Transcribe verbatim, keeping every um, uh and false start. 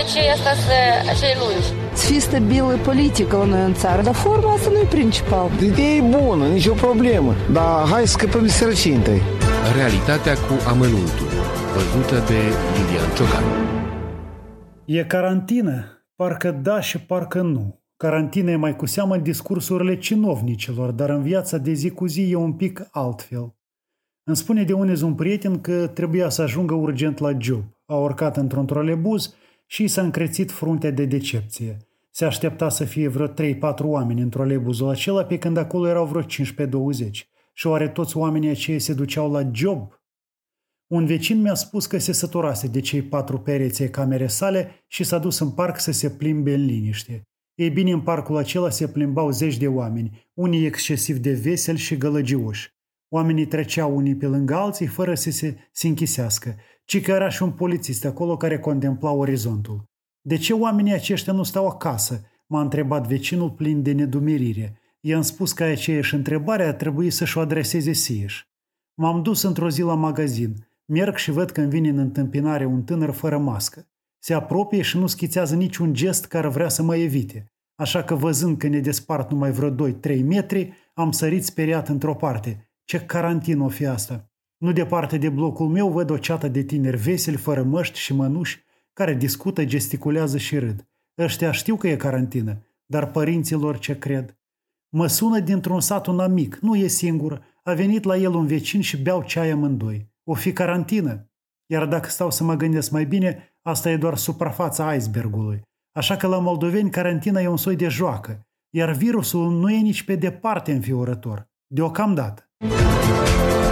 aceea asta să acei lungi. Să fie stabilă politică la noi în țară, dar forma asta nu e principal. Ideea e bună, nicio problemă, dar hai să scăpăm de sărăcie întâi. Realitatea cu amănuntul, văzută de Lilian Ciocan. E carantină? Parcă da și parcă nu. Carantina e mai cu seamă în discursurile cinovnicilor, dar în viața de zi cu zi e un pic altfel. Îmi spune de unez un prieten că trebuia să ajungă urgent la job. A urcat într-un trolebuz și i s-a încrețit fruntea de decepție. Se aștepta să fie vreo trei patru oameni în trolebuzul acela, pe când acolo erau vreo cincisprezece douăzeci. Și oare toți oamenii aceia se duceau la job? Un vecin mi-a spus că se săturase de cei patru pereți ai camerei sale și s-a dus în parc să se plimbe în liniște. Ei bine, în parcul acela se plimbau zeci de oameni, unii excesiv de veseli și gălăgioși. Oamenii treceau unii pe lângă alții fără să se, se închisească, ci că era și un polițist acolo care contempla orizontul. De ce oamenii aceștia nu stau acasă? M-a întrebat vecinul plin de nedumerire. I-am spus că aceeași întrebare a trebuit să-și o adreseze sieși. M-am dus într-o zi la magazin. Merg și văd că îmi vine în întâmpinare un tânăr fără mască. Se apropie și nu schițează niciun gest care vrea să mă evite. Așa că văzând că ne despart numai vreo doi trei metri, am sărit speriat într-o parte. Ce carantină o fi asta! Nu departe de blocul meu văd o ceată de tineri veseli, fără măști și mănuși, care discută, gesticulează și râd. Ăștia știu că e carantină, dar părinților ce cred? Mă sună dintr-un sat un amic, nu e singur, a venit la el un vecin și beau ceai amândoi. O fi carantină. Iar dacă stau să mă gândesc mai bine, asta e doar suprafața icebergului. Așa că la moldoveni carantina e un soi de joacă, iar virusul nu e nici pe departe înfiorător. Deocamdată.